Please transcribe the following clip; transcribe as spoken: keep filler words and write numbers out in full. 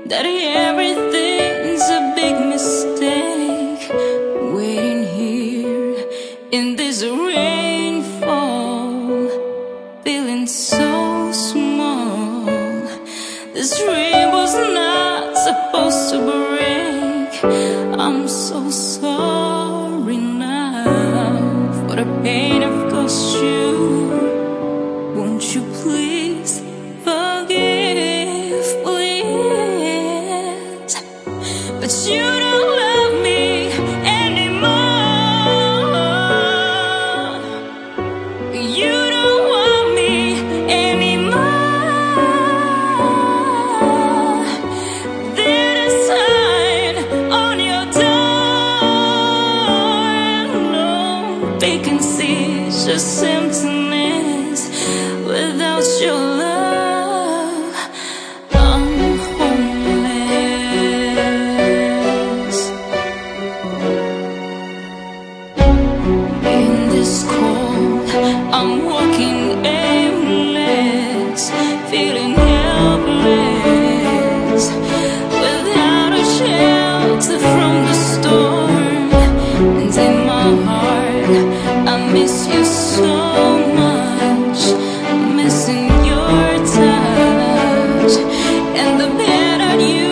that everything's a big mistake. Waiting here in this rainfall, feeling so small. This dream was not supposed to break. I'm so sorry now for the pain I've caused you. Won't you please forgive, please? But you don't love me anymore. You don't want me anymore. There's a sign on your door. No vacancy, just emptiness without your love. I'm homeless in this cold. I'm walking aimless, feeling helpless, without a shelter from the storm. And in my heart, I miss you so much, missing your touch and the bed on you.